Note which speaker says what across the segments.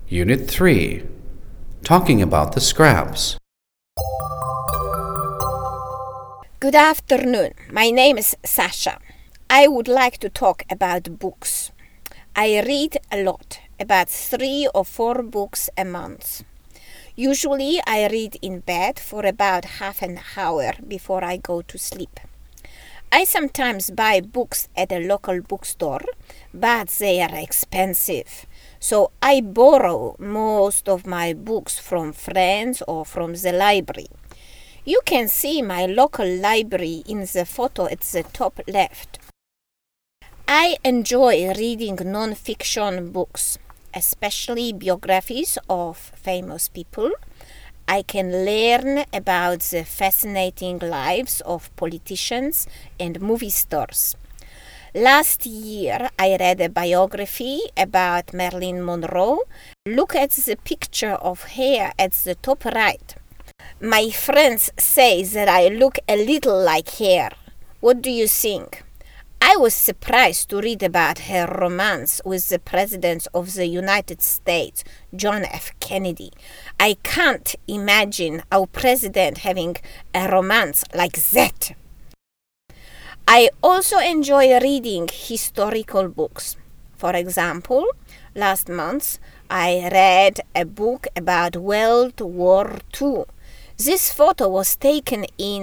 Speaker 1: Unit 3. Talking about the scraps.
Speaker 2: Good afternoon. My name is Sasha. I would like to talk about books. I read a lot, about 3 or 4 books a month. Usually I read in bed for about half an hour before I go to sleep. I sometimes buy books at a local bookstore, but they are expensive. So I borrow most of my books from friends or from the library. You can see my local library in the photo at the top left. I enjoy reading non-fiction books, especially biographies of famous people. I can learn about the fascinating lives of politicians and movie stars. Last year, I read a biography about Marilyn Monroe. Look at the picture of her at the top right. My friends say that I look a little like her. What do you think? I was surprised to read about her romance with the President of the United States, John F. Kennedy. I can't imagine our president having a romance like that. I also enjoy reading historical books. For example, last month I read a book about World War II. This photo was taken in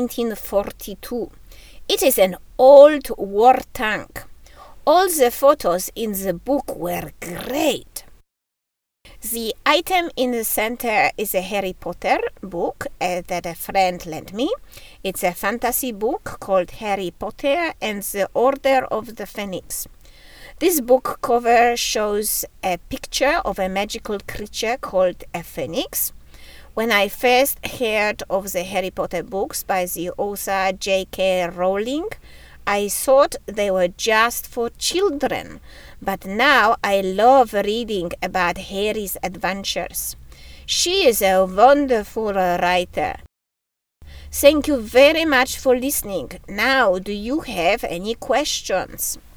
Speaker 2: 1942. It is an old war tank. All the photos in the book were great. The item in the center is a Harry Potter book that a friend lent me. It's a fantasy book called Harry Potter and the Order of the Phoenix. This book cover shows a picture of a magical creature called a phoenix. When I first heard of the Harry Potter books by the author J.K. Rowling, I thought they were just for children, but now I love reading about Harry's adventures. She is a wonderful writer. Thank you very much for listening. Now, do you have any questions?